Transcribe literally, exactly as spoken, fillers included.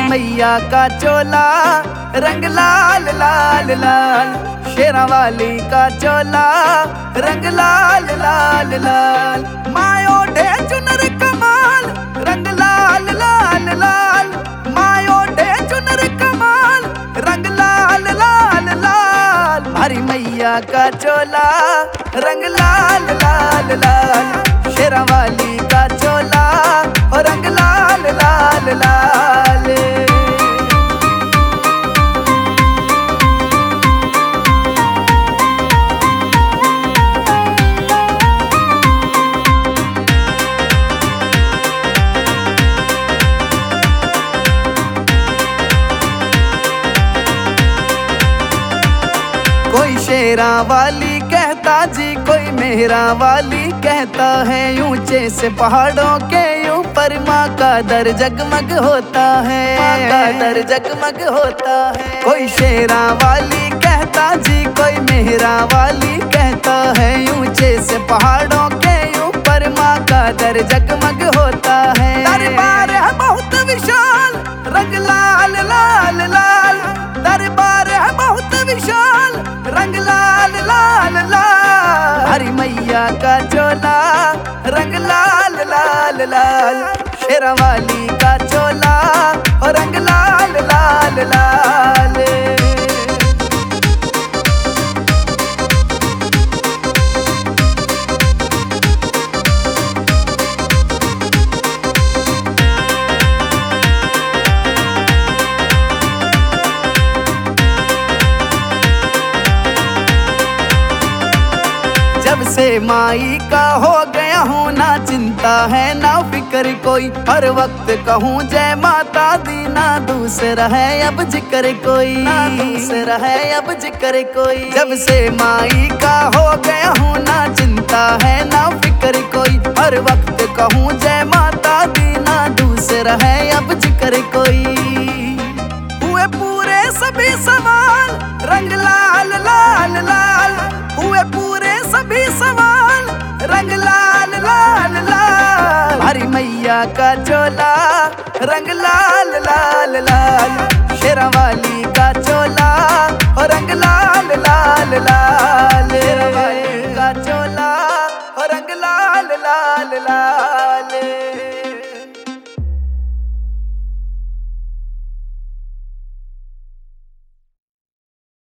मैया का चोला रंग लाल लाल लाल, शेरा वाली का चोला रंग लाल लाल लाल। मायो ढे चुनर कमाल रंग लाल लाल लाल, मायो ढे चुनर कमाल रंग लाल लाल लाल। हरी मैया का चोला रंग लाल लाल लाल, शेरा वाली का चोला रंग लाल लाल लाल। कोई शेरा वाली कहता जी, कोई मेहरा वाली कहता है। ऊंचे से पहाड़ों के ऊपर माँ का दर जगमग होता है, माँ का दर जगमग होता है। कोई शेरा वाली कहता जी, कोई मेहरा वाली कहता है। ऊंचे से पहाड़ों के ऊपर माँ का दर जगमग होता है। दरबार है बहुत विशाल रंग लाल लाल लाल, दरबार है बहुत विशाल रंग लाल लाल लाल। हरी मैया का चोला रंग लाल लाल लाल, शेरा वाली का चोला रंग लाल लाल लाल। जब से माई का हो गया हूँ ना चिंता है ना फिक्र कोई, हर वक्त कहूँ जय माता दी ना दूसरा है अब जिक्र कोई, ना दूसरा है अब जिक्र कोई। जब से माई का हो गया हूँ ना चिंता है ना फिक्र कोई, हर वक्त कहूँ जय माता दी ना दूसरा है अब जिक्र कोई। हुए पूरे सभी सवाल रंग लाल लाल लाल, हुए पूरे सभी सवाल रंग लाल लाल लाल। हरी मैया का चोला रंग लाल लाल लाल, शेरा वाली